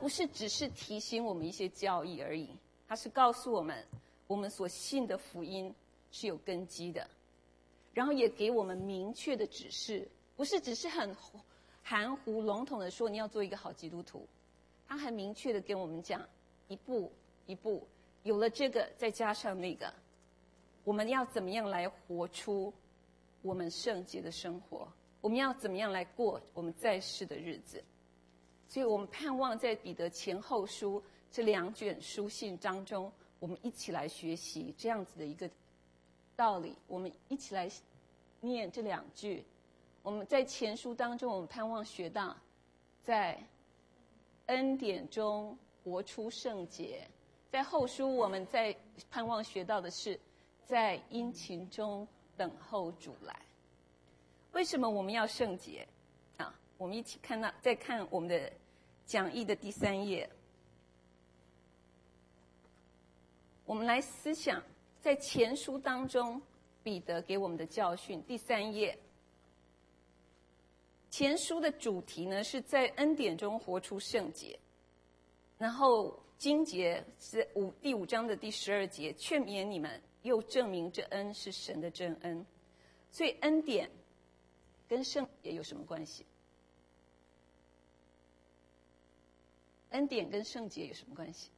不是只是提醒我们一些教义而已，它是告诉我们，我们所信的福音是有根基的，然后也给我们明确的指示，不是只是很含糊笼统的说你要做一个好基督徒，他很明确的跟我们讲，一步一步，有了这个再加上那个，我们要怎么样来活出我们圣洁的生活，我们要怎么样来过我们在世的日子。所以我们盼望在彼得前后书这2卷书信当中，我们一起来学习这样子的一个道理，我们一起来念这2句。我们在前书当中，我们盼望学到在恩典中活出圣洁，在后书我们在盼望学到的是在殷勤中等候主来。为什么我们要圣洁啊？我们一起再看我们的讲义的第3页，我们来思想在前书当中彼得给我们的教训。第3页，前书的主题呢是在恩典中活出圣洁，然后经节是第5章的第12节，劝勉你们，又证明这恩是神的真恩。所以恩典跟圣洁有什么关系？恩典跟圣洁有什么关系？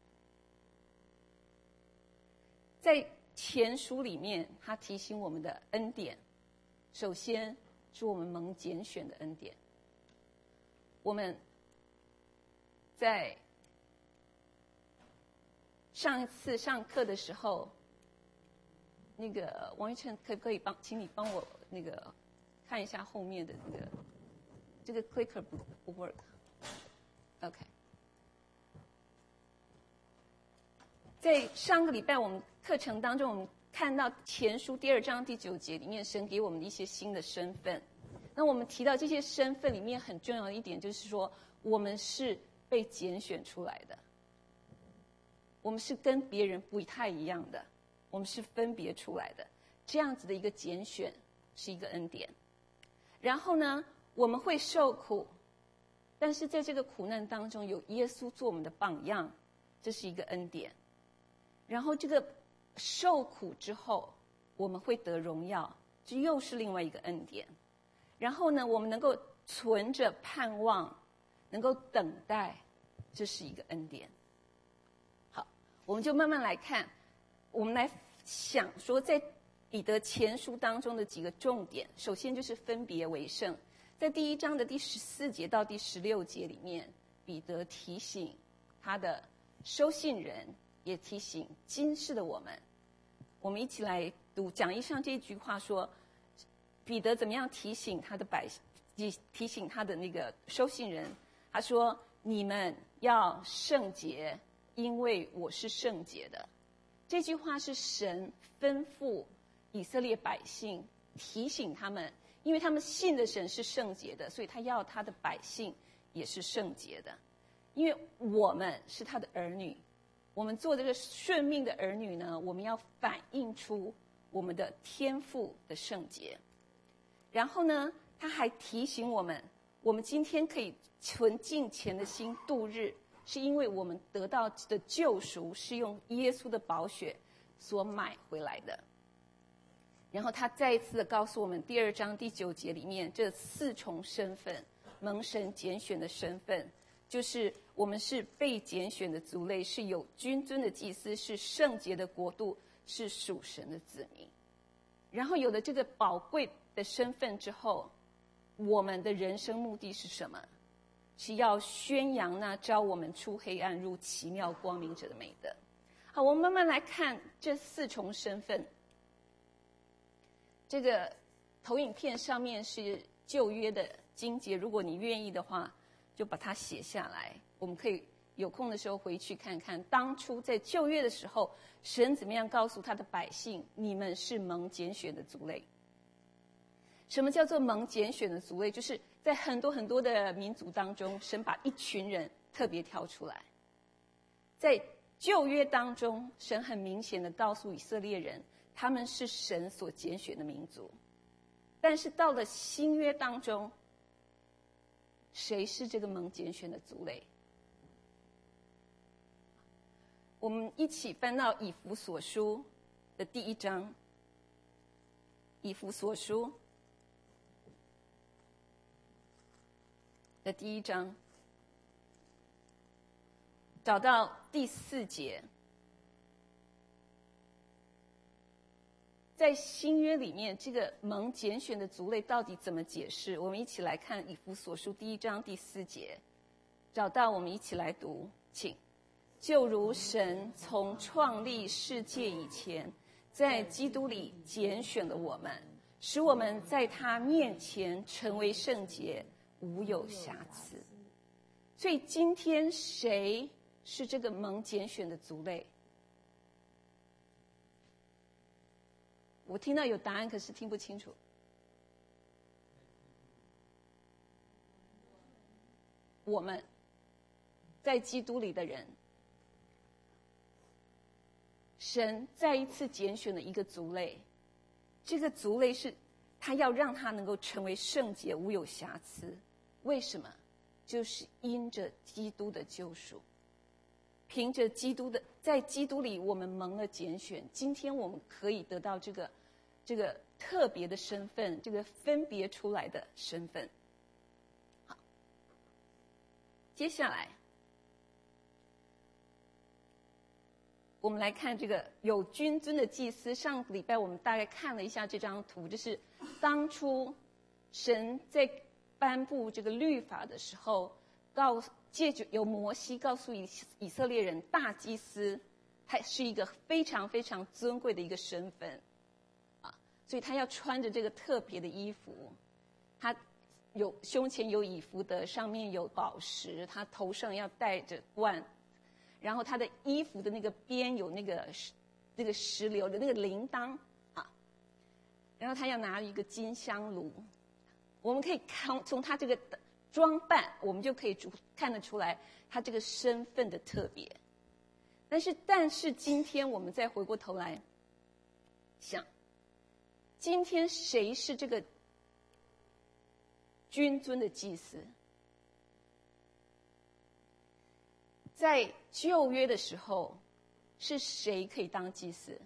在前书里面，他提醒我们的恩典，首先是我们蒙拣选的恩典。我们在上一次上课的时候，那个王玉成可不可以请你帮我那个看一下后面的那个这个 clicker 不 work。OK。在上个礼拜我们课程当中，我们看到前书第2章第9节里面，神给我们的一些新的身份。那我们提到这些身份里面很重要的一点，就是说我们是被拣选出来的，我们是跟别人不太一样的，我们是分别出来的，这样子的一个拣选是一个恩典。然后呢，我们会受苦，但是在这个苦难当中有耶稣做我们的榜样，这是一个恩典。然后这个受苦之后我们会得荣耀，这又是另外一个恩典。然后呢，我们能够存着盼望，能够等待，这是一个恩典。好，我们就慢慢来看，我们来想说在彼得前书当中的几个重点。首先就是分别为圣，在第1章的第14节到第16节里面，彼得提醒他的收信人，也提醒今世的我们。我们一起来读讲义上这句话说，彼得怎么样提醒他的提醒他的那个收信人。他说，你们要圣洁，因为我是圣洁的。这句话是神吩咐以色列百姓，提醒他们，因为他们信的神是圣洁的，所以他要他的百姓也是圣洁的。因为我们是他的儿女，我们做这个顺命的儿女呢，我们要反映出我们的天父的圣洁。然后呢，他还提醒我们，我们今天可以存敬虔的心度日，是因为我们得到的救赎是用耶稣的宝血所买回来的。然后他再一次的告诉我们，第2章第9节里面这4重身份，蒙神拣选的身份，就是我们是被拣选的族类，是有君尊的祭司，是圣洁的国度，是属神的子民。然后有了这个宝贵的身份之后，我们的人生目的是什么？是要宣扬那召我们出黑暗入奇妙光明者的美德。好，我们慢慢来看这4重身份。这个投影片上面是旧约的经节，如果你愿意的话就把它写下来，我们可以有空的时候回去看看当初在旧约的时候，神怎么样告诉他的百姓，你们是蒙拣选的族类。什么叫做蒙拣选的族类？就是在很多很多的民族当中，神把一群人特别挑出来。在旧约当中，神很明显的告诉以色列人，他们是神所拣选的民族。但是到了新约当中，谁是这个蒙拣选的族类？ 我们一起翻到以弗所书的第1章。以弗所书的第1章，找到第4节。在新约里面，这个蒙拣选的族类到底怎么解释？我们一起来看以弗所书第1章第4节，找到我们一起来读，请。就如神从创立世界以前，在基督里拣选了我们，使我们在他面前成为圣洁，无有瑕疵。所以今天谁是这个蒙拣选的族类？我听到有答案，可是听不清楚。我们在基督里的人，神再一次拣选了一个族类，这个族类是他要让他能够成为圣洁，无有瑕疵。为什么？就是因着基督的救赎，凭着基督的，在基督里我们蒙了拣选，今天我们可以得到这个特别的身份，这个分别出来的身份。好，接下来我们来看这个有君尊的祭司。上个礼拜我们大概看了一下这张图，就是当初神在颁布这个律法的时候，借着由摩西告诉以色列人，大祭司他是一个非常非常尊贵的一个身份啊，所以他要穿着这个特别的衣服，他有胸前有以弗得，上面有宝石，他头上要戴着冠，然后他的衣服的那个边有那个石榴的那个铃铛啊，然后他要拿一个金香炉。我们可以从他这个装扮，我们就可以看得出来他这个身份的特别。但是今天我们再回过头来想，今天谁是这个君尊的祭司？在旧约的时候，是谁可以当祭司？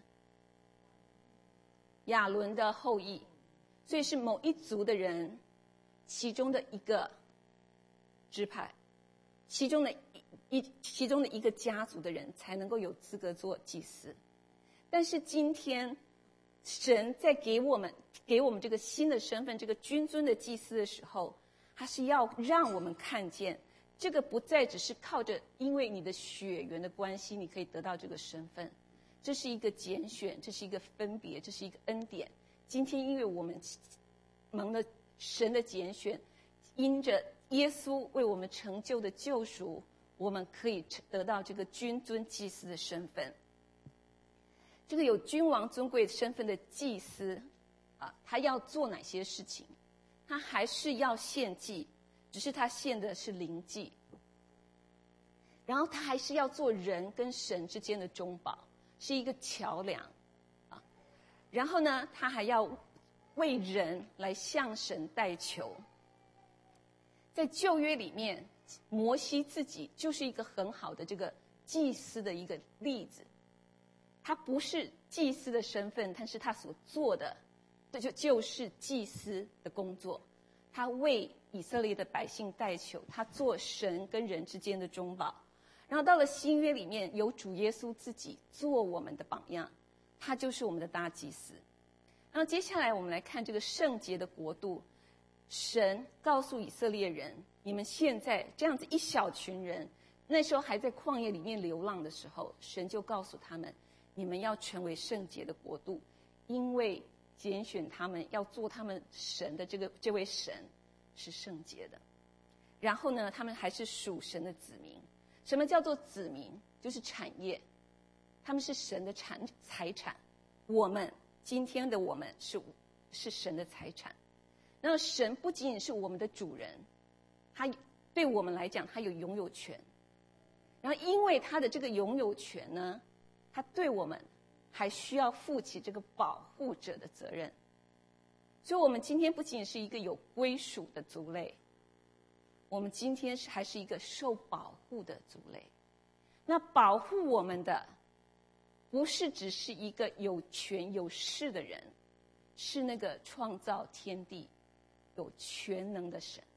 亚伦的后裔，所以是某一族的人，其中的一个支派，其中的一个家族的人才能够有资格做祭司。但是今天神在给我们这个新的身份，这个君尊的祭司的时候，他是要让我们看见，这个不再只是靠着因为你的血缘的关系你可以得到这个身份，这是一个拣选，这是一个分别，这是一个恩典。今天因为我们蒙了神的拣选，因着耶稣为我们成就的救赎，我们可以得到这个君尊祭司的身份。这个有君王尊贵身份的祭司啊，他要做哪些事情？他还是要献祭，只是他献的是灵祭。然后他还是要做人跟神之间的中保，是一个桥梁啊。然后呢，他还要为人来向神代求。在旧约里面，摩西自己就是一个很好的这个祭司的一个例子。他不是祭司的身份，但是他所做的这就是祭司的工作。他为以色列的百姓代求，他做神跟人之间的中保。然后到了新约里面，有主耶稣自己做我们的榜样，他就是我们的大祭司。然后接下来我们来看这个圣洁的国度。神告诉以色列人，你们现在这样子一小群人，那时候还在旷野里面流浪的时候，神就告诉他们，你们要成为圣洁的国度，因为拣选他们要做他们神的这位神是圣洁的。然后呢，他们还是属神的子民。什么叫做子民？就是产业，他们是神的财产。我们今天的我们是神的财产。那神不仅仅是我们的主人，他对我们来讲，他有拥有权。然后因为他的这个拥有权呢，他对我们还需要负起这个保护者的责任。所以我们今天不仅仅是一个有归属的族类，我们今天还是一个受保护的族类。 那保护我们的不是只是一个有权有势的人，是那个创造天地有全能的神。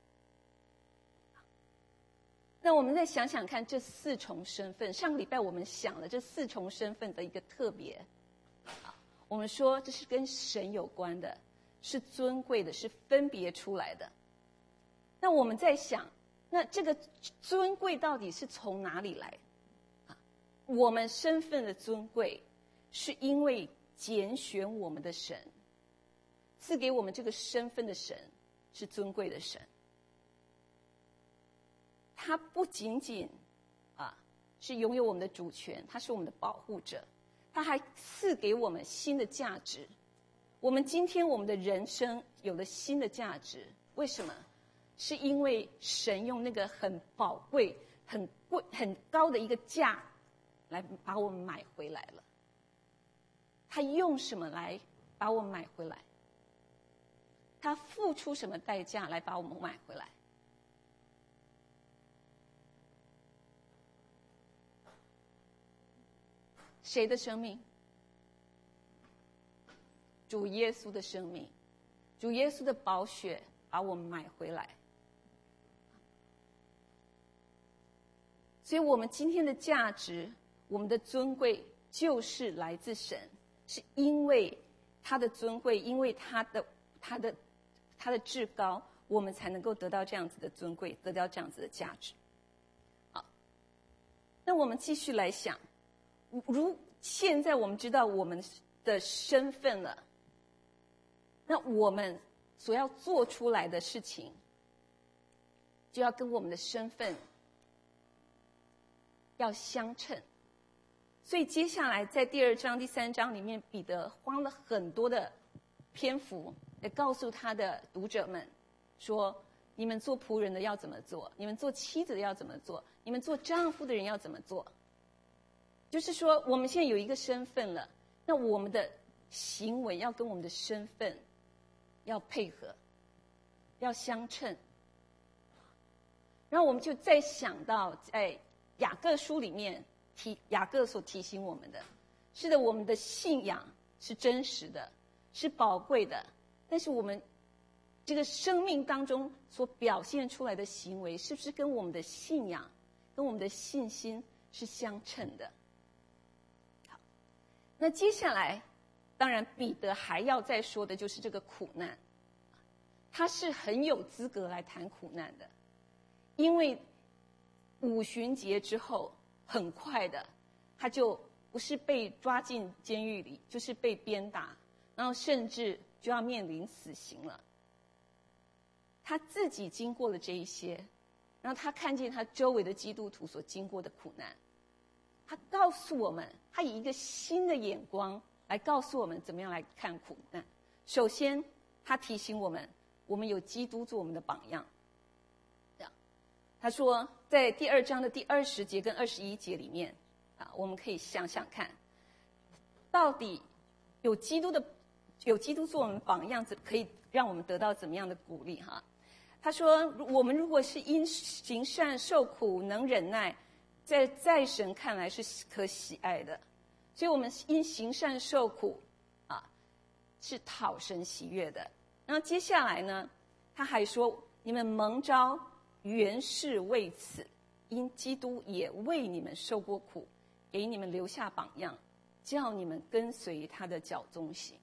那我们再想想看这四重身份，上个礼拜我们想了这四重身份的一个特别，我们说这是跟神有关的，是尊贵的，是分别出来的。那我们在想，那这个尊贵到底是从哪里来？我们身份的尊贵，是因为拣选我们的神，赐给我们这个身份的神是尊贵的神。他不仅仅是拥有我们的主权，他是我们的保护者，他还赐给我们新的价值。我们今天我们的人生有了新的价值，为什么？是因为神用那个很宝贵、很贵、很高的一个价来把我们买回来了。他用什么来把我们买回来？他付出什么代价来把我们买回来？谁的生命？主耶稣的生命，主耶稣的宝血把我们买回来。所以我们今天的价值，我们的尊贵，就是来自神，是因为他的尊贵，因为他的至高，我们才能够得到这样子的尊贵，得到这样子的价值。好，那我们继续来想，现在我们知道我们的身份了，那我们所要做出来的事情，就要跟我们的身份要相称。所以接下来在第2章、第3章里面，彼得花了很多的篇幅来告诉他的读者们说，你们做仆人的要怎么做，你们做妻子的要怎么做，你们做丈夫的人要怎么做。就是说我们现在有一个身份了，那我们的行为要跟我们的身份要配合，要相称。然后我们就再想到在雅各书里面雅各所提醒我们的，是的，我们的信仰是真实的，是宝贵的，但是我们这个生命当中所表现出来的行为，是不是跟我们的信仰、跟我们的信心是相称的？好，那接下来，当然彼得还要再说的就是这个苦难，他是很有资格来谈苦难的，因为五旬节之后，很快的，他就不是被抓进监狱里，就是被鞭打，然后甚至就要面临死刑了。他自己经过了这一些，然后他看见他周围的基督徒所经过的苦难，他告诉我们，他以一个新的眼光来告诉我们怎么样来看苦难。首先，他提醒我们，我们有基督做我们的榜样。他说，在第2章的第20节跟21节里面，我们可以想想看，到底有基督做我们榜样，可以让我们得到怎么样的鼓励哈？他说，我们如果是因行善受苦能忍耐，在神看来是可喜爱的，所以我们因行善受苦是讨神喜悦的。然后接下来呢，他还说，你们蒙召原是为此，因基督也为你们受过苦，给你们留下榜样，叫你们跟随他的脚踪行。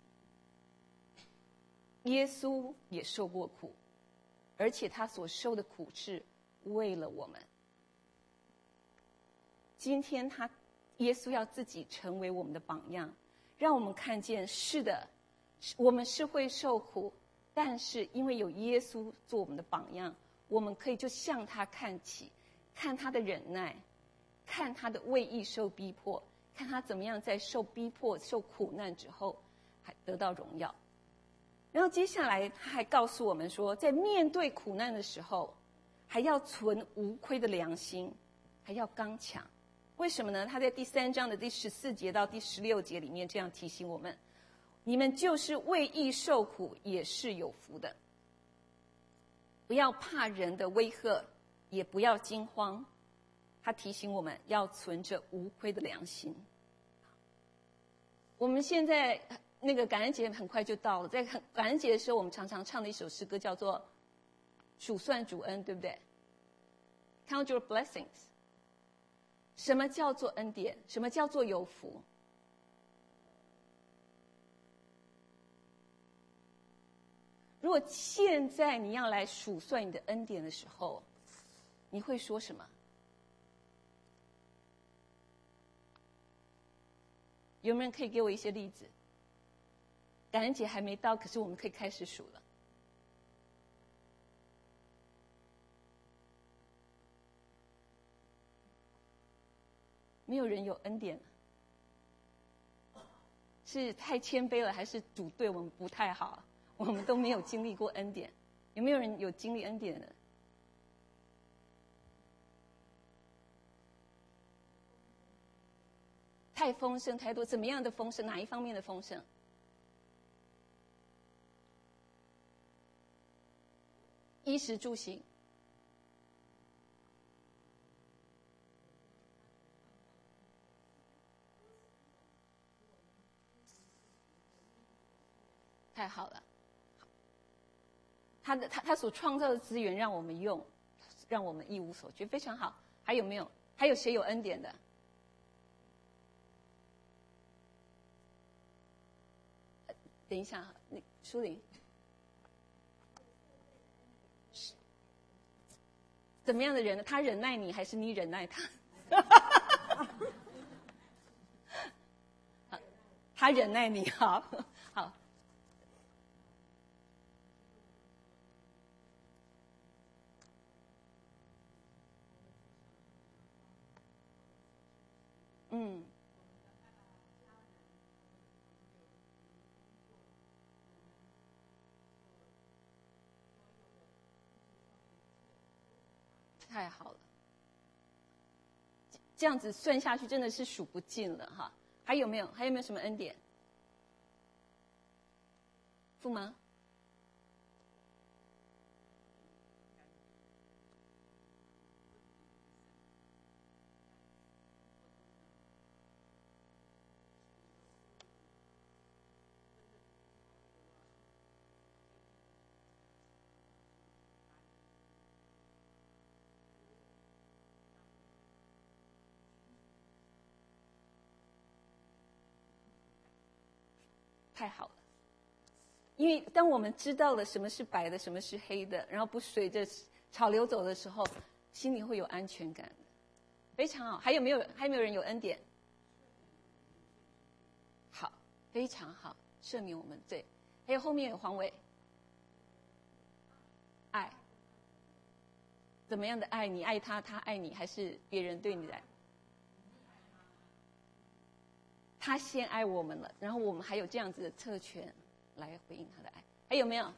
耶稣也受过苦，而且他所受的苦是为了我们。今天耶稣要自己成为我们的榜样，让我们看见，是的，我们是会受苦，但是因为有耶稣做我们的榜样，我们可以就向他看齐，看他的忍耐，看他的为义受逼迫，看他怎么样在受逼迫、受苦难之后还得到荣耀。然后接下来他还告诉我们说，在面对苦难的时候，还要存无亏的良心，还要刚强。为什么呢？他在第3章的第14节到第16节里面这样提醒我们，你们就是为义受苦，也是有福的。不要怕人的威吓，也不要惊慌， 他提醒我们要存着无愧的良心。我们现在那个感恩节很快就到了，在感恩节的时候，我们常常唱的一首诗歌叫做“数算主恩”，对不对 ？Count your blessings。什么叫做恩典？什么叫做有福？如果现在你要来数算你的恩典的时候，你会说什么？有没有人可以给我一些例子？感恩节还没到，可是我们可以开始数了。没有人有恩典，是太谦卑了，还是主对我们不太好？我们都没有经历过恩典。有没有人有经历恩典的？太丰盛太多，怎么样的丰盛？哪一方面的丰盛？衣食住行。太好了，他所创造的资源让我们用，让我们一无所缺，非常好。还有没有？还有谁有恩典的？等一下，淑玲，怎么样的人呢？他忍耐你，还是你忍耐他？他忍耐你，好，好。嗯，太好了，这样子算下去真的是数不尽了哈。还有没有？还有没有什么恩典？父吗？太好了，因为当我们知道了什么是白的，什么是黑的，然后不随着潮流走的时候，心里会有安全感的，非常好。还有没有人有恩典？好，非常好，赦免我们罪。还有后面有黄伟，爱，怎么样的爱？你爱他，他爱你，还是别人对你的爱？他先爱我们了，然后我们还有这样子的特权来回应他的爱。还有没有？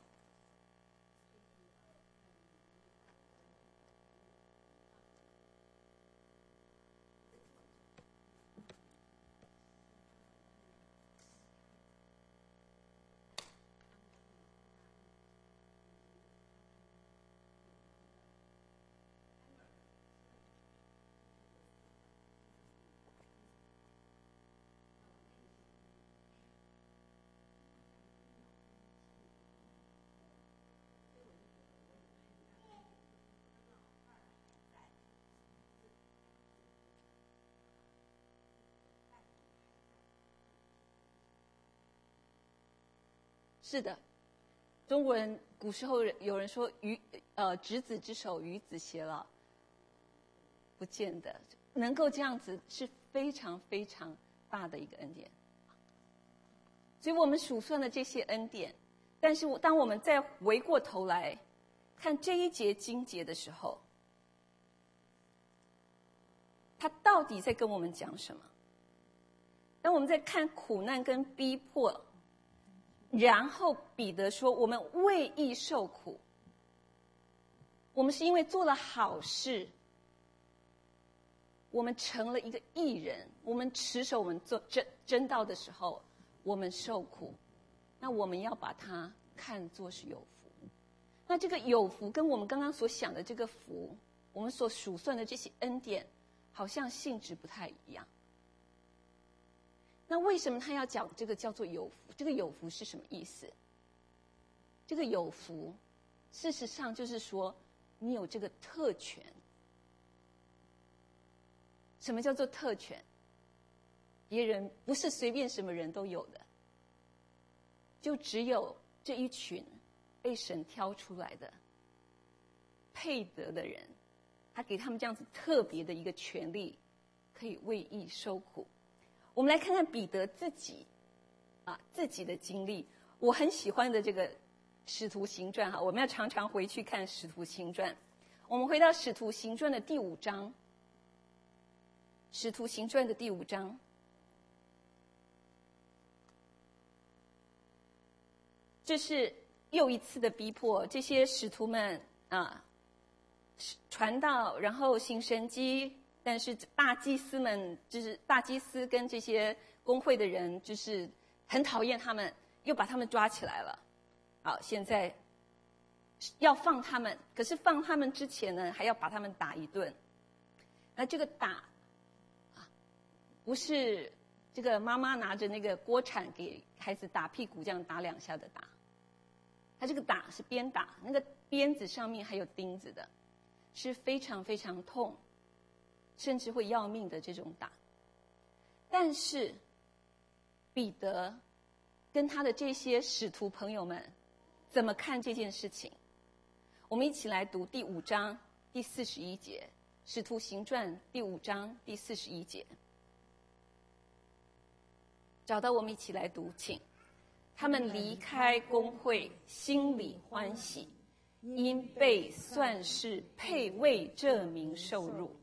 是的，中国人古时候有人说执子之手，与子偕老，不见得能够这样子，是非常非常大的一个恩典。所以我们数算了这些恩典，但是当我们再回过头来看这一节经节的时候，他到底在跟我们讲什么？当我们在看苦难跟逼迫，然后彼得说我们为义受苦，我们是因为做了好事，我们成了一个义人，我们持守我们做真道的时候，我们受苦，那我们要把它看作是有福。那这个有福跟我们刚刚所想的这个福，我们所数算的这些恩典， 好像性质不太一样。那为什么他要讲这个叫做有福？这个有福是什么意思？这个有福，事实上就是说，你有这个特权。什么叫做特权？别人不是随便什么人都有的，就只有这一群被神挑出来的配得的人，他给他们这样子特别的一个权利，可以为义受苦。我们来看看彼得自己的经历。我很喜欢的这个《使徒行传》我们要常常回去看《使徒行传》。我们回到《使徒行传》的第5章，《使徒行传》的第5章，这是又一次的逼迫，这些使徒们传道，然后行神迹，但是大祭司们，就是大祭司跟这些公会的人，就是很讨厌他们，又把他们抓起来了。好，现在要放他们，可是放他们之前呢，还要把他们打一顿。那这个打不是这个妈妈拿着那个锅铲给孩子打屁股这样打2下的打，他这个打是鞭打，那个鞭子上面还有钉子的，是非常非常痛，甚至会要命的这种打。但是彼得跟他的这些使徒朋友们怎么看这件事情？我们一起来读第5章第41节，《使徒行传》第5章第41节。找到我们一起来读，请。他们离开公会，心里欢喜，因被算是配为这名受辱。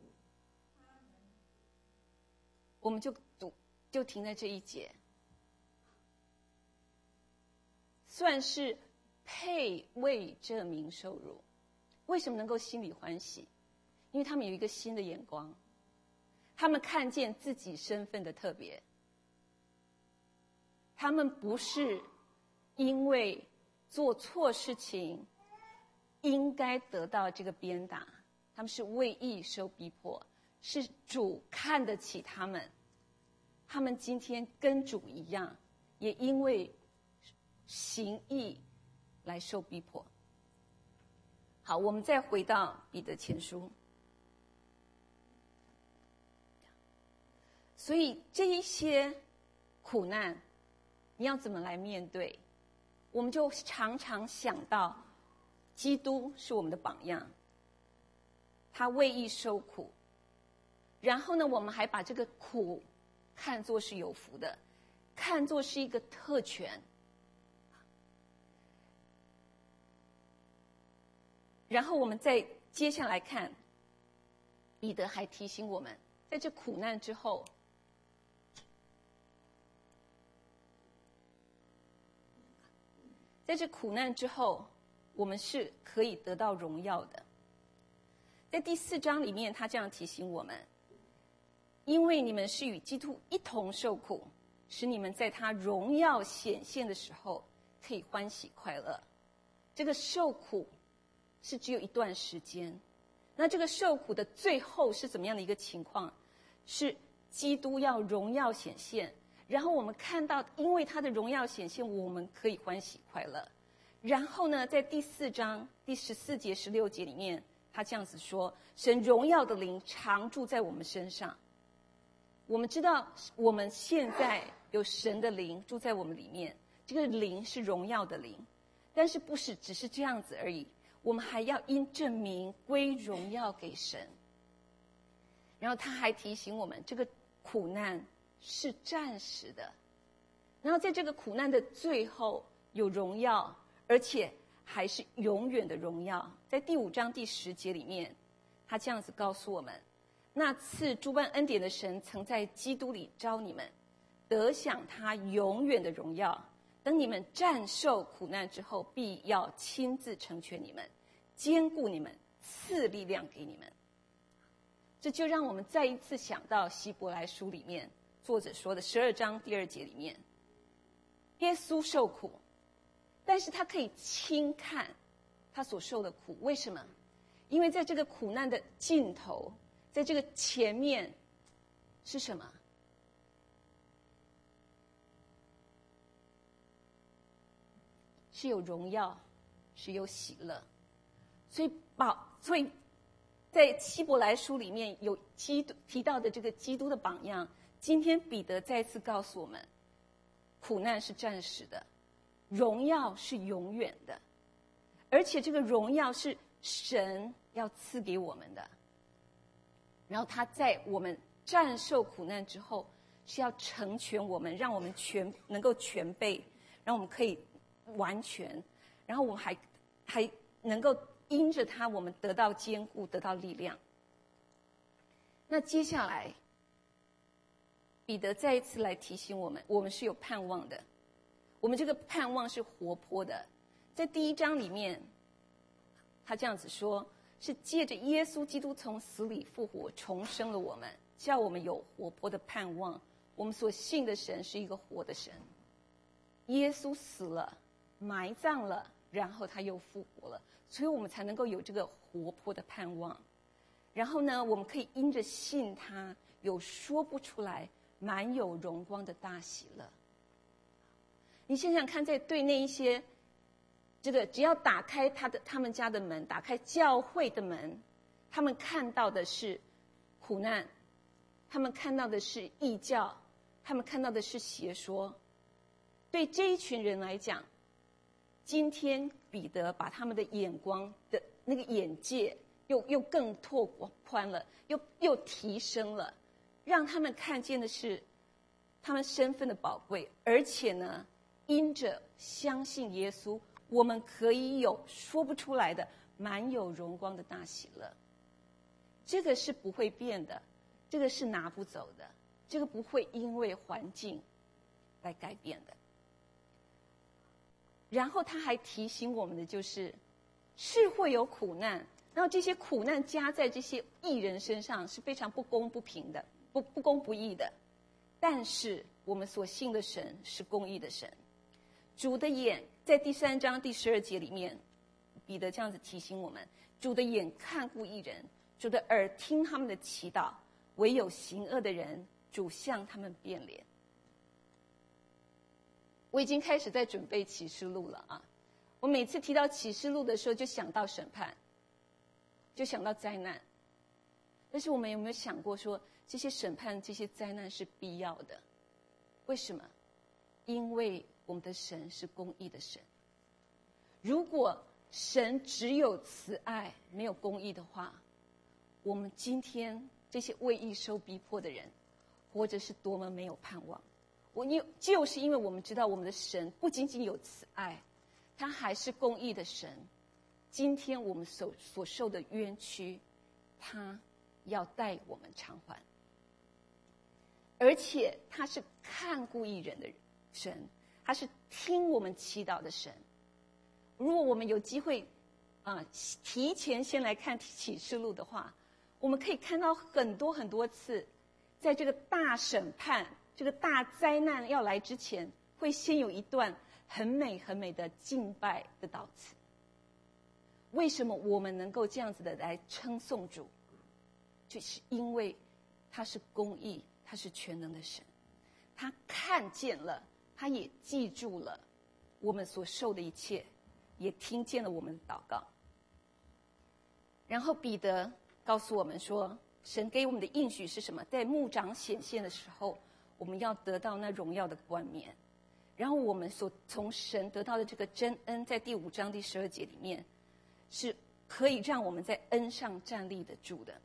我们就停在这一节，算是配为这名受辱。为什么能够心里欢喜？因为他们有一个新的眼光，他们看见自己身份的特别。他们不是因为做错事情应该得到这个鞭打，他们是为义受逼迫，是主看得起他们。他们今天跟主一样，也因为行义来受逼迫。好，我们再回到彼得前书。所以这一些苦难你要怎么来面对？我们就常常想到基督是我们的榜样，他为义受苦，然后呢，我们还把这个苦看作是有福的，看作是一个特权。然后我们再接下来看，彼得还提醒我们，在这苦难之后，在这苦难之后，我们是可以得到荣耀的。在第4章里面，他这样提醒我们：因为你们是与基督一同受苦，使你们在他荣耀显现的时候可以欢喜快乐。这个受苦是只有一段时间，那这个受苦的最后是怎么样的一个情况？是基督要荣耀显现，然后我们看到因为他的荣耀显现，我们可以欢喜快乐。然后呢，在第4章第14节16节里面，他这样子说：神荣耀的灵常住在我们身上。我们知道我们现在有神的灵住在我们里面，这个灵是荣耀的灵，但是不是只是这样子而已，我们还要因证明归荣耀给神。然后他还提醒我们，这个苦难是暂时的，然后在这个苦难的最后有荣耀，而且还是永远的荣耀。在第5章第10节里面，他这样子告诉我们：那赐诸般恩典的神曾在基督里召你们，得享他永远的荣耀。等你们战胜苦难之后，必要亲自成全你们，坚固你们，赐力量给你们。这就让我们再一次想到希伯来书里面作者说的12章第2节里面，耶稣受苦，但是他可以轻看他所受的苦。为什么？因为在这个苦难的尽头， 在这个前面是什么？是有荣耀，是有喜乐。所以在希伯来书里面有基督提到的这个基督的榜样，今天彼得再次告诉我们，苦难是暂时的，荣耀是永远的，而且这个荣耀是神要赐给我们的。然后他在我们战胜苦难之后，是要成全我们，让我们能够全备，让我们可以完全，然后我们还能够因着他，我们得到坚固，得到力量。那接下来，彼得再一次来提醒我们，我们是有盼望的。我们这个盼望是活泼的。在第1章里面，他这样子说，是借着耶稣基督从死里复活，重生了我们，叫我们有活泼的盼望。我们所信的神是一个活的神。耶稣死了，埋葬了，然后他又复活了，所以我们才能够有这个活泼的盼望。然后呢，我们可以因着信他，有说不出来满有荣光的大喜乐。你想想看，在对那一些这个只要打开他们家的门，打开教会的门，他们看到的是苦难，他们看到的是异教，他们看到的是邪说。对这一群人来讲，今天彼得把他们的眼光的那个眼界又更拓宽了，又提升了，让他们看见的是他们身份的宝贵，而且呢，因着相信耶稣，我们可以有说不出来的满有荣光的大喜乐。这个是不会变的，这个是拿不走的，这个不会因为环境来改变的。然后他还提醒我们的就是会有苦难，然后这些苦难加在这些义人身上是非常不公不平的，不公不义的。但是我们所信的神是公义的神。主的眼在第3章第12节里面，彼得这样子提醒我们，主的眼看顾义人，主的耳听他们的祈祷，唯有行恶的人，主向他们变脸。我已经开始在准备启示录了啊！我每次提到启示录的时候，就想到审判，就想到灾难。但是我们有没有想过说，这些审判、这些灾难是必要的？为什么？因为我们的神是公义的神。如果神只有慈爱，没有公义的话，我们今天这些为义受逼迫的人，活着是多么没有盼望。就是因为我们知道我们的神不仅仅有慈爱，他还是公义的神。今天我们所受的冤屈，他要带我们偿还。而且他是看顾义人的神，他是听我们祈祷的神。如果我们有机会提前先来看启示录的话，我们可以看到很多很多次，在这个大审判、这个大灾难要来之前，会先有一段很美很美的敬拜的祷词。为什么我们能够这样子的来称颂主？就是因为他是公义，他是全能的神，他看见了，他也记住了我们所受的一切，也听见了我们的祷告。然后彼得告诉我们说，神给我们的应许是什么？在牧长显现的时候，我们要得到那荣耀的冠冕。然后我们所从神得到的这个真恩，在第5章第12节里面，是可以让我们在恩上站立得住的。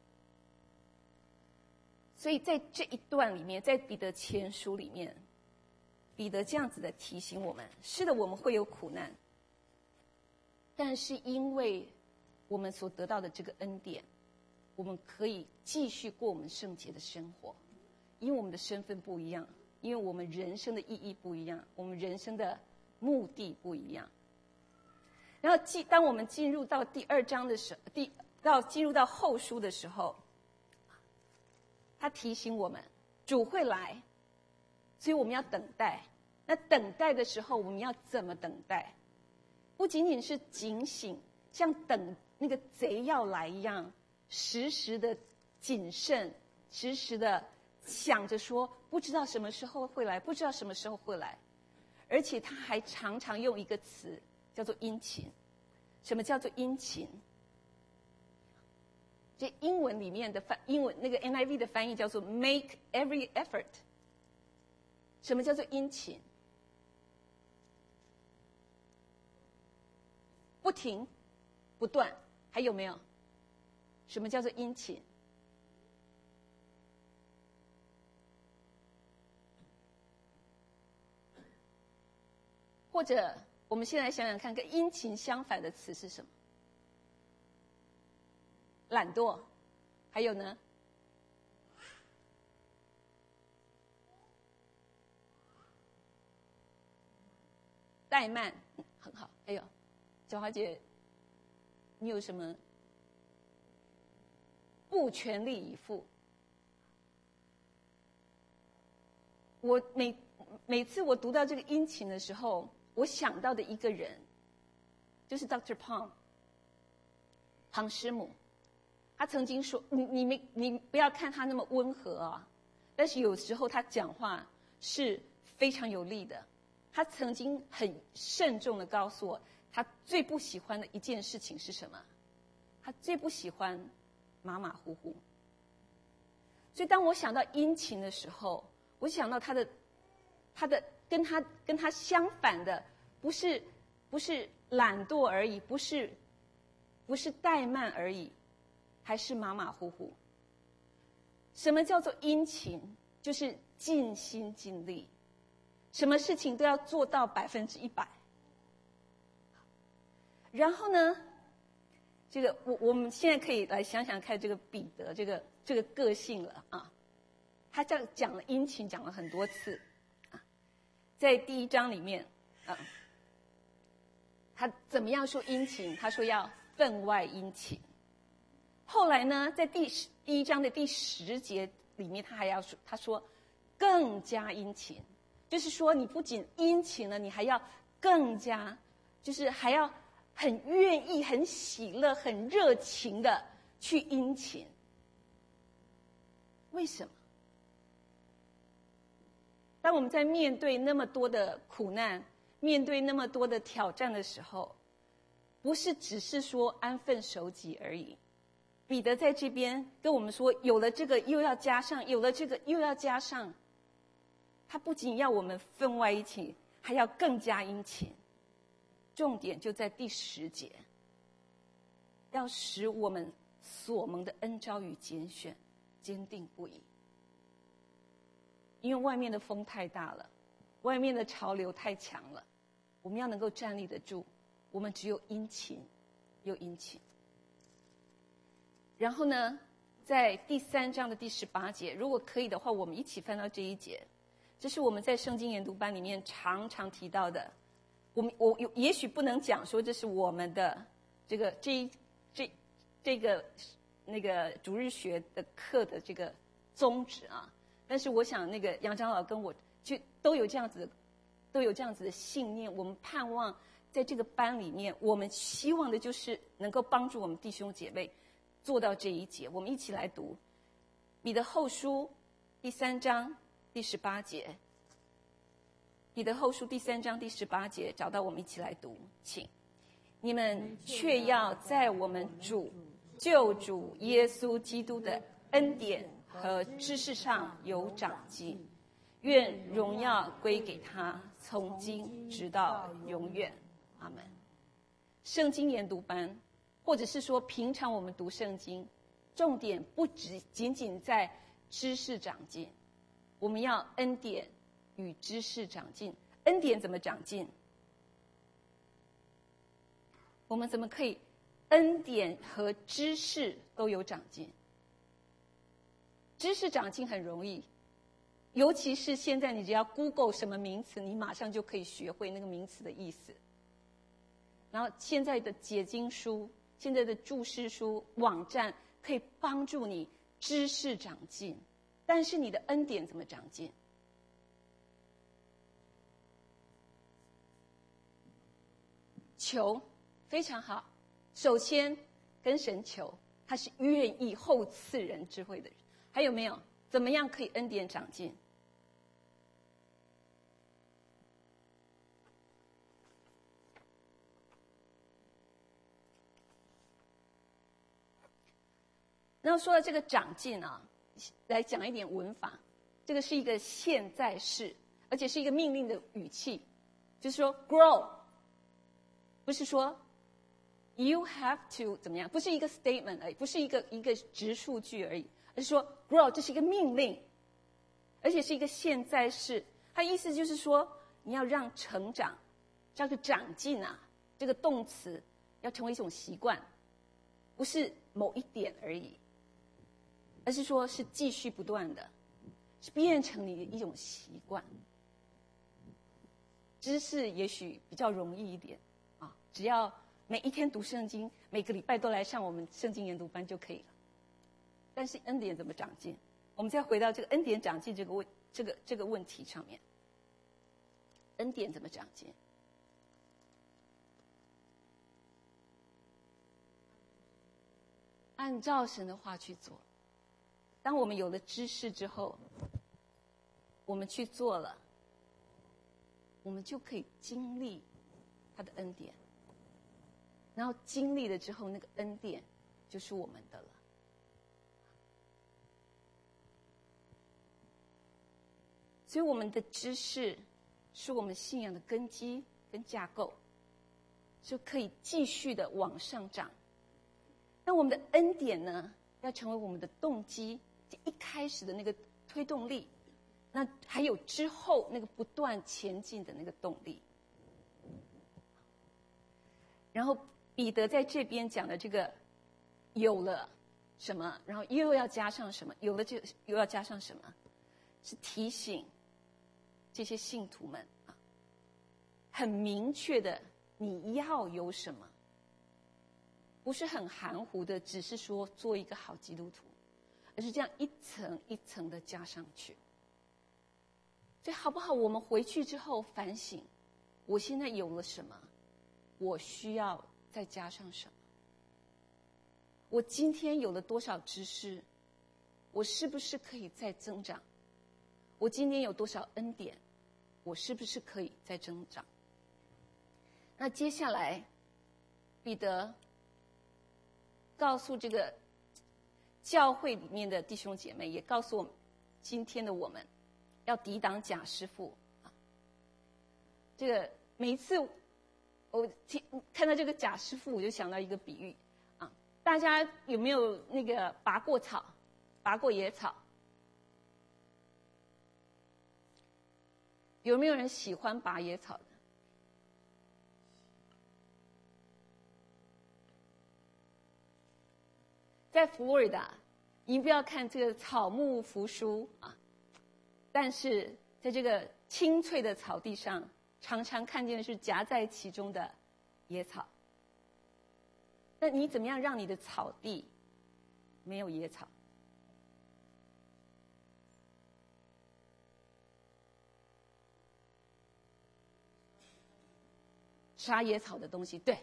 所以在这一段里面，在彼得前书里面，彼得这样子的提醒我们：是的，我们会有苦难，但是因为我们所得到的这个恩典，我们可以继续过我们圣洁的生活。因为我们的身份不一样，因为我们人生的意义不一样，我们人生的目的不一样。然后当我们进入到第2章的时候，进入到后书的时候，他提醒我们主会来，所以我们要等待。那等待的时候，我们要怎么等待？不仅仅是警醒，像等那个贼要来一样，时时的谨慎，时时的想着说，不知道什么时候会来，不知道什么时候会来。而且他还常常用一个词叫做殷勤。什么叫做殷勤？这英文里面的英文那个 NIV 的翻译叫做 make every effort。什么叫做殷勤？不停不断。还有没有？什么叫做殷勤？或者我们先来想想看，跟殷勤相反的词是什么？懒惰。还有呢？怠慢。很好。还有，小华姐，你有什么？不全力以赴。我每次我读到这个殷勤的时候，我想到的一个人，就是 Dr. Pong 庞师母。他曾经说：“你不要看他那么温和啊，但是有时候他讲话是非常有力的。”他曾经很慎重的告诉我，他最不喜欢的一件事情是什么？他最不喜欢马马虎虎。所以当我想到殷勤的时候，我想到他的跟他相反的，不是懒惰而已，不是怠慢而已，还是马马虎虎。什么叫做殷勤？就是尽心尽力，什么事情都要做到100%。然后呢，这个我们现在可以来想想看，这个彼得这个个性了啊。他这样讲了殷勤，讲了很多次啊，在第1章里面啊，他怎么样说殷勤？他说要分外殷勤。后来呢，在第1章的第10节里面，他还要说，他说更加殷勤，就是说你不仅殷勤了，你还要更加，就是还要很愿意、很喜乐、很热情的去殷勤。为什么？当我们在面对那么多的苦难，面对那么多的挑战的时候，不是只是说安分守己而已。彼得在这边跟我们说，有了这个又要加上，有了这个又要加上。他不仅要我们分外殷勤，还要更加殷勤。重点就在第10节，要使我们所蒙的恩召与拣选坚定不移。因为外面的风太大了，外面的潮流太强了，我们要能够站立得住，我们只有殷勤又殷勤。然后呢，在第3章的第18节，如果可以的话，我们一起翻到这一节。这是我们在圣经研读班里面常常提到的。我也许不能讲说这是我们的这个那个主日学的课的这个宗旨啊，但是我想那个杨长老跟我就都有这样子的信念。我们盼望在这个班里面，我们希望的就是能够帮助我们弟兄姐妹做到这一节。我们一起来读彼得后书第3章第18节。彼得后书第3章第18节，找到我们一起来读，请。你们却要在我们救主耶稣基督的恩典和知识上有长进，愿荣耀归给他，从今直到永远。阿们。圣经研读班，或者是说平常我们读圣经，重点不仅仅在知识长进，我们要恩典与知识长进。恩典怎么长进？我们怎么可以恩典和知识都有长进？知识长进很容易，尤其是现在你只要 Google 什么名词，你马上就可以学会那个名词的意思。然后现在的解经书、现在的注释书网站可以帮助你知识长进，但是你的恩典怎么长进？求，非常好。首先跟神求，他他是愿意后赐人智慧的人。还有没有？怎么样可以恩典长进？然后说到这个长进啊，来讲一点文法。这个是一个现在式，而且是一个命令的语气，就是说 grow， 不是说 you have to 怎么样，不是一个 statement 而已，不是一个直述句而已，而是说 grow 这是一个命令，而且是一个现在式。它意思就是说，你要让成长，这个长进啊，这个动词要成为一种习惯，不是某一点而已，而是说是继续不断的，是变成你的一种习惯。知识也许比较容易一点啊，只要每一天读圣经，每个礼拜都来上我们圣经研读班就可以了。但是恩典怎么长进？我们再回到这个恩典长进这个问题上面。恩典怎么长进？按照神的话去做。当我们有了知识之后，我们去做了，我们就可以经历他的恩典。然后经历了之后，那个恩典就是我们的了。所以我们的知识是我们信仰的根基跟架构，就可以继续的往上涨。那我们的恩典呢，要成为我们的动机，一开始的那个推动力，那还有之后那个不断前进的那个动力。然后彼得在这边讲的这个有了什么，然后又要加上什么，有了这又要加上什么，是提醒这些信徒们啊，很明确的你要有什么，不是很含糊的，只是说做一个好基督徒，而是这样一层一层的加上去。所以好不好？我们回去之后反省，我现在有了什么，我需要再加上什么？我今天有了多少知识，我是不是可以再增长？我今天有多少恩典，我是不是可以再增长？那接下来，彼得告诉这个教会里面的弟兄姐妹，也告诉我们今天的我们，要抵挡假师傅啊。这个每一次我看到这个假师傅，我就想到一个比喻啊，大家有没有那个拔过草、拔过野草？有没有人喜欢拔野草的？在佛罗里达，你不要看这个草木扶疏啊，但是在这个青翠的草地上，常常看见的是夹在其中的野草。那你怎么样让你的草地没有野草？杀野草的东西，对。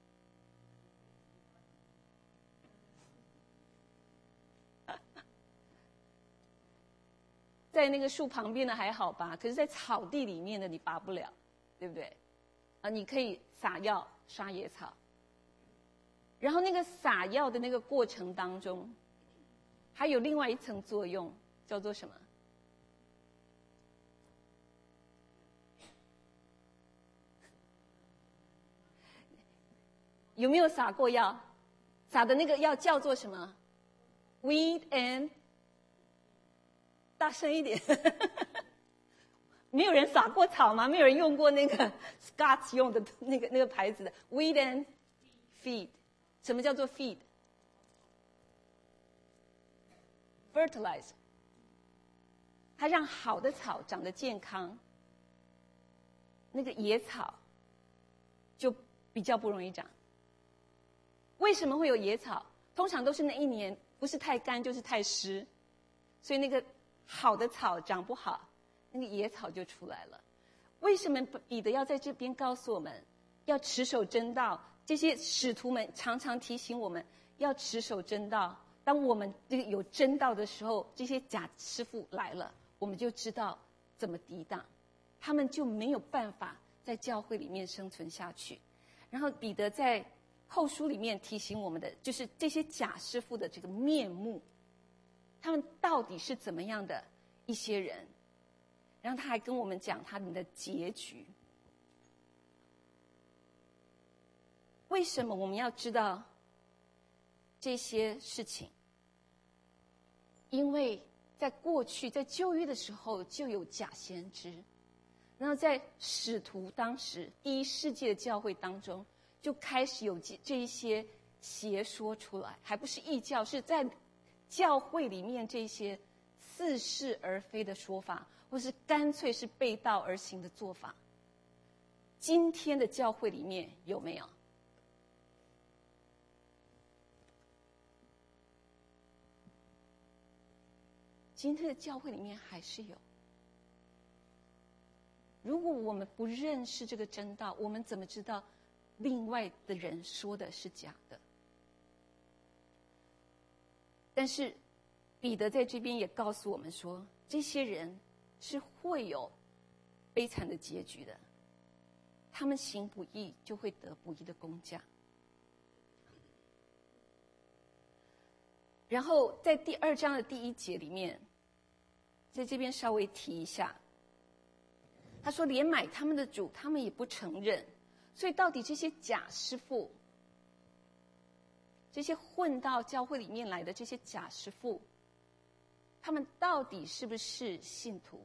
在那个树旁边的还好拔，可是在草地里面的你拔不了，对不对？啊，你可以撒药杀野草，然后那个撒药的那个过程当中，还有另外一层作用，叫做什么？有没有撒过药？撒的那个药叫做什么 ？Weed and 大声一点，没有人撒过草吗？没有人用过那个 Scott 用的那个牌子的 Weed and Feed。什么叫做 feed？Fertilizer。它让好的草长得健康，那个野草就比较不容易长。为什么会有野草？通常都是那一年不是太干就是太湿，所以那个好的草长不好，那个野草就出来了。为什么彼得要在这边告诉我们，要持守真道？这些使徒们常常提醒我们， 要持守真道。当我们这个有真道的时候，这些假师傅来了，我们就知道怎么抵挡，他们就没有办法在教会里面生存下去。然后彼得在后书里面提醒我们的，就是这些假师傅的这个面目，他们到底是怎么样的一些人。然后他还跟我们讲他们的结局。为什么我们要知道这些事情？因为在过去，在旧约的时候就有假先知，然后在使徒当时第一世纪的教会当中，就开始有这一些邪说出来，还不是异教，是在教会里面这些似是而非的说法，或是干脆是背道而行的做法。今天的教会里面有没有？今天的教会里面还是有。如果我们不认识这个真道，我们怎么知道另外的人说的是假的？但是彼得在这边也告诉我们说，这些人是会有悲惨的结局的，他们行不义就会得不义的工价。然后在第2章的第1节里面，在这边稍微提一下，他说连买他们的主他们也不承认。所以到底这些假师傅，这些混到教会里面来的这些假师傅，他们到底是不是信徒？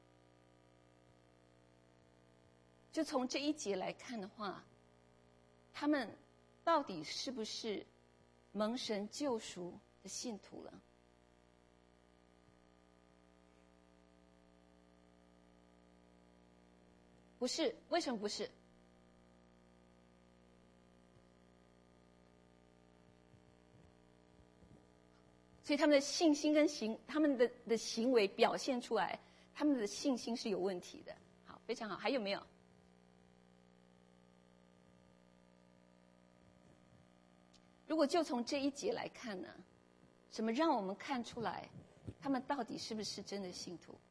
就从这1节来看的话，他们到底是不是蒙神救赎的信徒了？不是，为什么不是？所以他们的信心跟他们的行为表现出来，他们的信心是有问题的。好，非常好，还有没有？如果就从这1节来看呢，什么让我们看出来他们到底是不是真的信徒？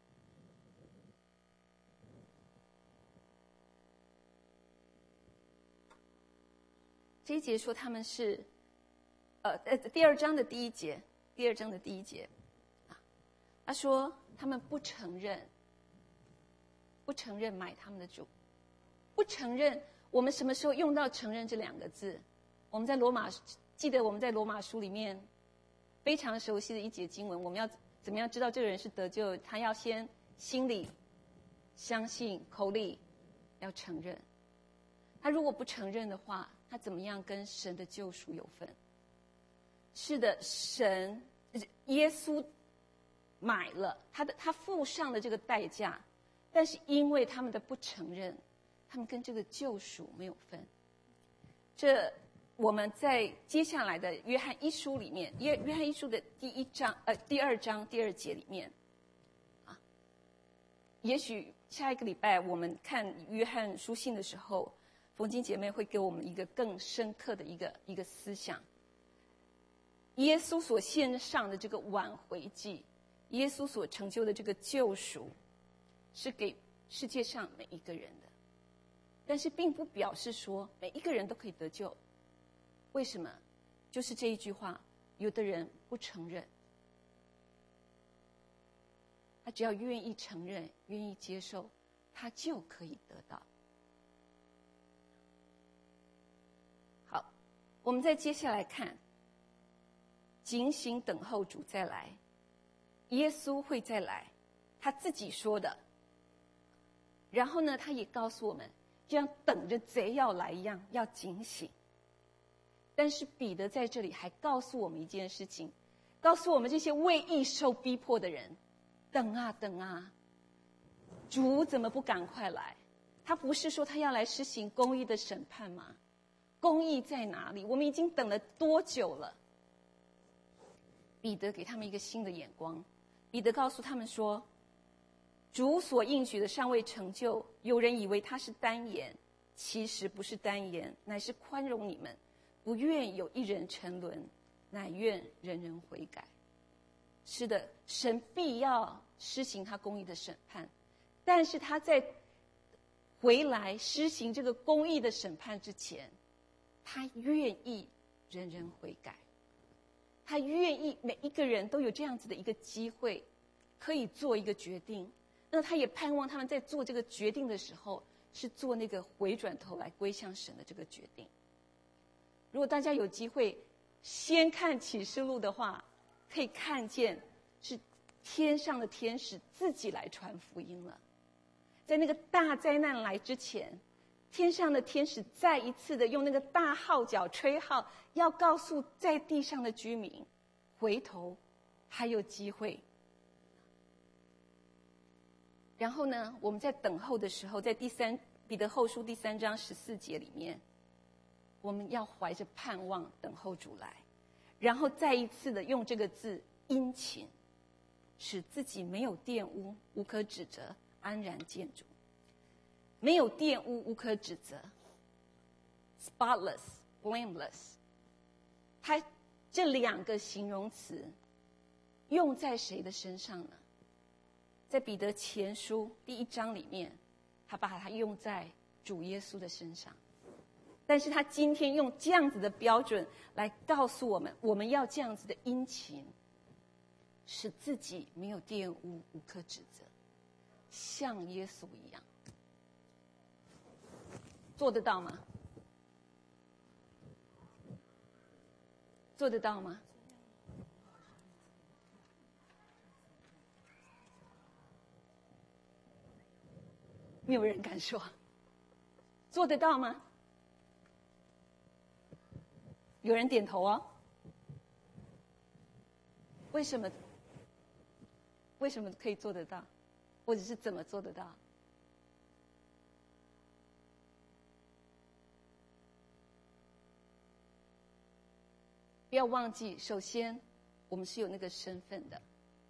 这1节说他们是第2章的第1节，第2章的第1节啊，他说他们不承认买他们的主，不承认。我们什么时候用到承认这2个字？我们在记得我们在罗马书里面非常熟悉的一节经文，我们要怎么样知道这个人是得救？他要先心里相信，口里要承认。他如果不承认的话，他怎么样跟神的救赎有份？是的，耶稣买了他付上了这个代价，但是因为他们的不承认，他们跟这个救赎没有份。这我们在接下来的约翰一书里面，约翰一书的第2章第2节里面啊，也许下一个礼拜我们看约翰书信的时候，冯金姐妹会给我们一个更深刻的一个思想。耶稣所献上的这个挽回祭，耶稣所成就的这个救赎，是给世界上每一个人的，但是并不表示说每一个人都可以得救。为什么？就是这一句话，有的人不承认，他只要愿意承认，愿意接受，他就可以得到。好，我们再接下来看，警醒等候主再来，耶稣会再来，他自己说的。然后呢，他也告诉我们，就像等着贼要来一样，要警醒。但是彼得在这里还告诉我们一件事情，告诉我们这些为义受逼迫的人，等啊等啊，主怎么不赶快来？他不是说他要来施行公义的审判吗？公义在哪里？我们已经等了多久了？彼得给他们一个新的眼光，彼得告诉他们说，主所应许的尚未成就，有人以为他是单言，其实不是单言，乃是宽容你们， 不愿有一人沉沦，乃愿人人悔改。是的，神必要施行他公义的审判，但是他在回来施行这个公义的审判之前，他愿意人人悔改，他愿意每一个人都有这样子的一个机会，可以做一个决定。那他也盼望他们在做这个决定的时候，是做那个回转头来归向神的这个决定。如果大家有机会先看启示录的话，可以看见是天上的天使自己来传福音了。在那个大灾难来之前，天上的天使再一次的用那个大号角吹号，要告诉在地上的居民，回头还有机会。然后呢，我们在等候的时候，在彼得后书第3章14节里面，我们要怀着盼望等候主来，然后再一次的用这个字殷勤，使自己没有玷污，无可指责，安然见主。没有玷污，无可指责 spotless blameless， 它这2个形容词用在谁的身上呢？在彼得前书第1章里面，他把它用在主耶稣的身上，但是他今天用这样子的标准来告诉我们，我们要这样子的殷勤，使自己没有玷污，无可指责，像耶稣一样。做得到吗？做得到吗？没有人敢说。做得到吗？有人点头哦。为什么？为什么可以做得到？或者是怎么做得到？不要忘记，首先我们是有那个身份的。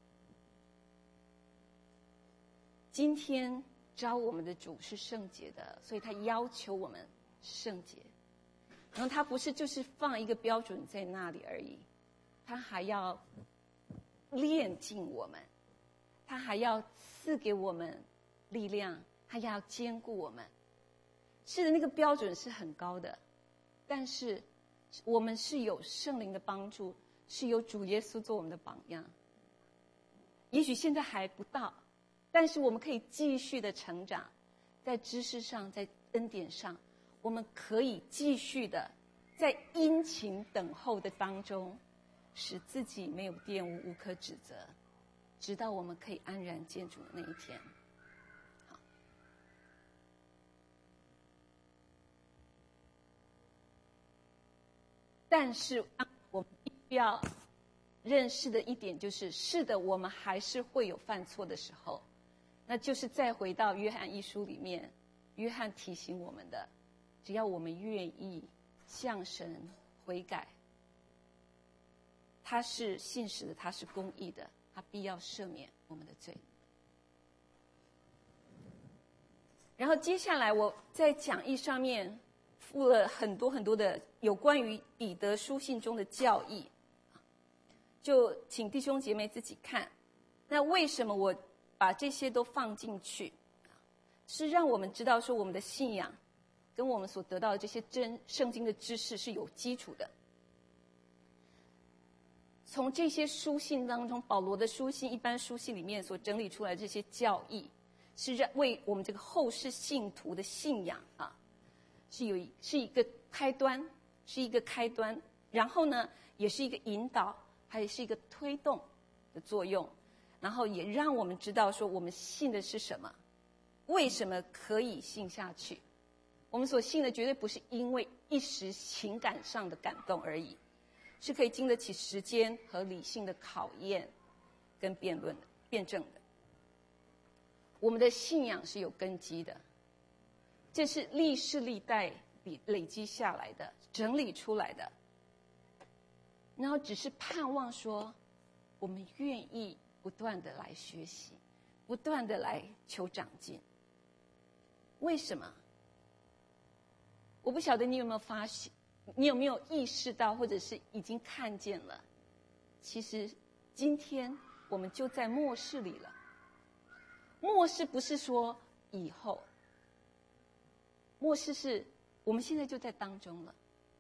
今天召我们的主是圣洁的，所以他要求我们圣洁。然后他不是就是放一个标准在那里而已，他还要炼净我们，他还要赐给我们力量，他要坚固我们。是的，那个标准是很高的，但是我们是有圣灵的帮助，是有主耶稣做我们的榜样。也许现在还不到，但是我们可以继续的成长，在知识上，在恩典上，我们可以继续的在殷勤等候的当中，使自己没有玷污，无可指责，直到我们可以安然见主的那一天。好，但是我们必须要认识的一点就是，是的，我们还是会有犯错的时候。那就是再回到约翰一书里面，约翰提醒我们的，只要我们愿意向神悔改，他是信实的，他是公义的，他必要赦免我们的罪。然后接下来我在讲义上面附了很多很多的有关于彼得书信中的教义，就请弟兄姐妹自己看。那为什么我把这些都放进去？是让我们知道说我们的信仰跟我们所得到的这些圣经的知识是有基础的。从这些书信当中，保罗的书信、一般书信里面所整理出来的这些教义，是为我们这个后世信徒的信仰是一个开端，是一个开端。然后呢，也是一个引导，还是一个推动的作用。然后也让我们知道说我们信的是什么，为什么可以信下去。我们所信的绝对不是因为一时情感上的感动而已，是可以经得起时间和理性的考验跟辩证的。我们的信仰是有根基的，这是历世历代累积下来的，整理出来的。然后只是盼望说我们愿意不断的来学习，不断的来求长进。为什么？我不晓得你有没有你有没有意识到，或者是已经看见了？其实今天我们就在末世里了。末世不是说以后，末世是我们现在就在当中了。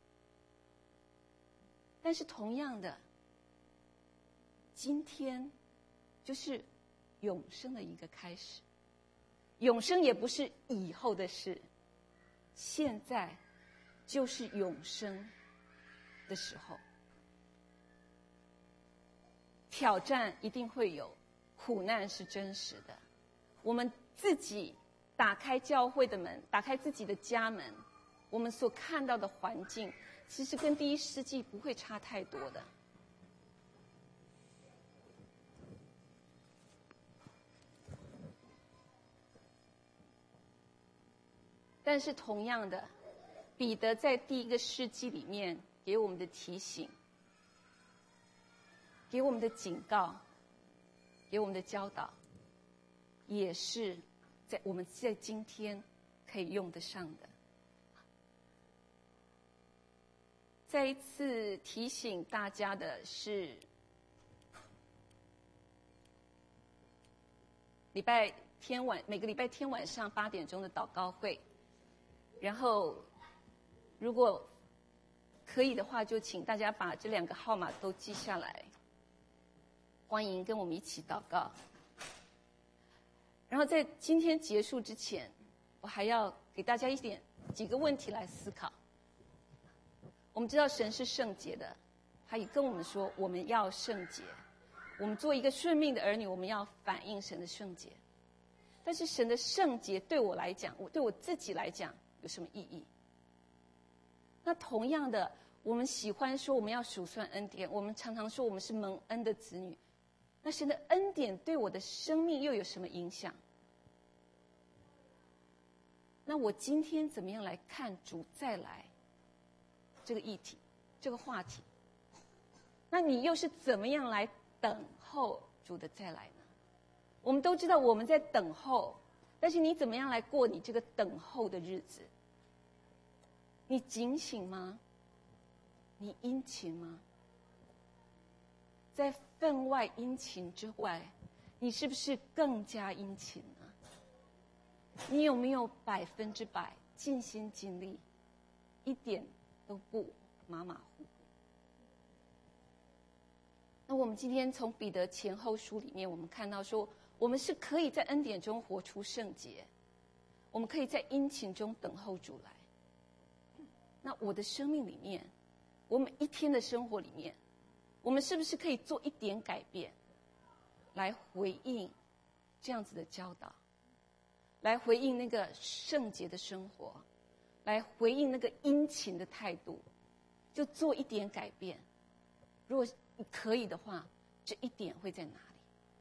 但是同样的，今天就是永生的一个开始。永生也不是以后的事，现在就是永生的时候。挑战一定会有，苦难是真实的。我们自己打开教会的门，打开自己的家门，我们所看到的环境，其实跟第一世纪不会差太多的。但是同样的，彼得在第一个世纪里面给我们的提醒，给我们的警告，给我们的教导，也是我们在今天可以用得上的。再一次提醒大家的是，每个礼拜天晚上8点钟的祷告会。然后，如果可以的话，就请大家把这2个号码都记下来。欢迎跟我们一起祷告。然后在今天结束之前，我还要给大家几个问题来思考。我们知道神是圣洁的，他也跟我们说我们要圣洁。我们做一个顺命的儿女，我们要反映神的圣洁。但是神的圣洁对我来讲，对我自己来讲，有什么意义？那同样的，我们喜欢说我们要数算恩典，我们常常说我们是蒙恩的子女。那神的恩典对我的生命又有什么影响？那我今天怎么样来看主再来这个议题，这个话题？那你又是怎么样来等候主的再来呢？我们都知道我们在等候，但是你怎么样来过你这个等候的日子？你警醒吗？你殷勤吗？在分外殷勤之外，你是不是更加殷勤呢？你有没有100%尽心尽力，一点都不马马虎虎？那我们今天从彼得前后书里面，我们看到说，我们是可以在恩典中活出圣洁，我们可以在殷勤中等候主来。那我的生命里面，我每一天的生活里面，我们是不是可以做一点改变，来回应这样子的教导，来回应那个圣洁的生活，来回应那个殷勤的态度，就做一点改变。如果你可以的话，这一点会在哪里？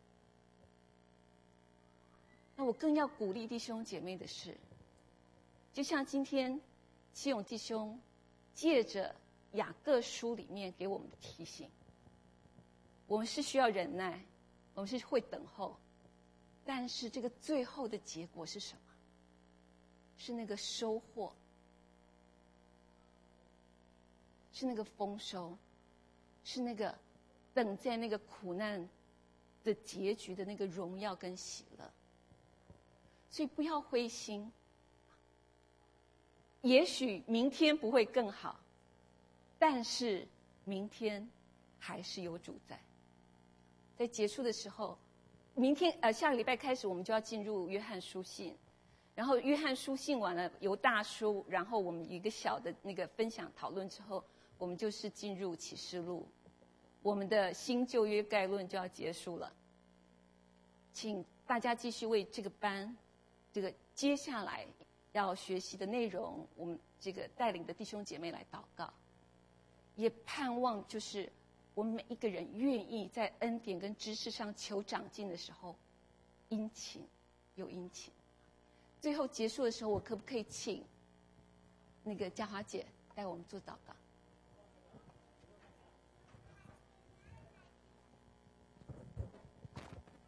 那我更要鼓励弟兄姐妹的是，就像今天启勇弟兄借着雅各书里面给我们的提醒，我们是需要忍耐，我们是会等候，但是这个最后的结果是什么？是那个收获，是那个丰收，是那个等在那个苦难的结局的那个荣耀跟喜乐。所以不要灰心，也许明天不会更好，但是明天还是有主在。在结束的时候，下个礼拜开始，我们就要进入约翰书信，然后约翰书信完了，由大书，然后我们一个小的那个分享讨论之后，我们就是进入启示录，我们的新旧约概论就要结束了。请大家继续为这个班，这个接下来要学习的内容，我们这个带领的弟兄姐妹来祷告，也盼望就是我们每一个人愿意在恩典跟知识上求长进的时候，殷勤有殷勤。最后结束的时候，我可不可以请那个嘉华姐带我们做祷告？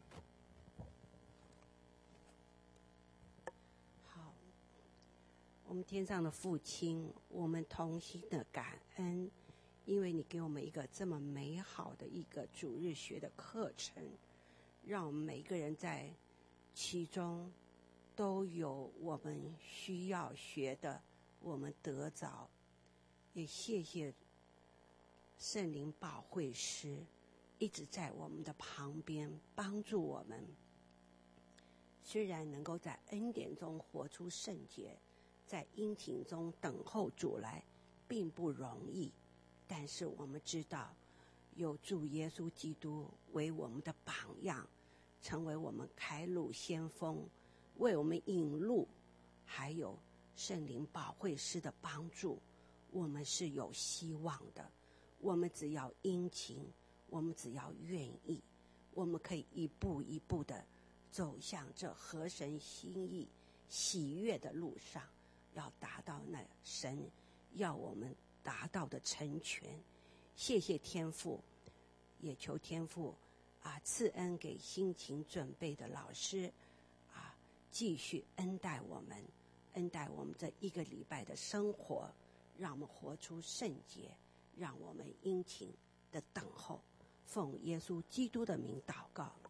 我们天上的父亲，我们同心的感恩，因为你给我们一个这么美好的一个主日学的课程，让我们每一个人在其中都有我们需要学的，我们得着。也谢谢圣灵保惠师一直在我们的旁边帮助我们。虽然能够在恩典中活出圣洁，在殷勤中等候主来并不容易，但是我们知道有主耶稣基督为我们的榜样，成为我们开路先锋，为我们引路，还有圣灵保惠师的帮助，我们是有希望的。我们只要殷勤，我们只要愿意，我们可以一步一步的走向这合神心意喜悦的路上，要达到那神要我们达到的成全。谢谢天父，也求天父赐恩给辛勤准备的老师继续恩待我们，恩待我们这一个礼拜的生活，让我们活出圣洁，让我们殷勤的等候。奉耶稣基督的名祷告。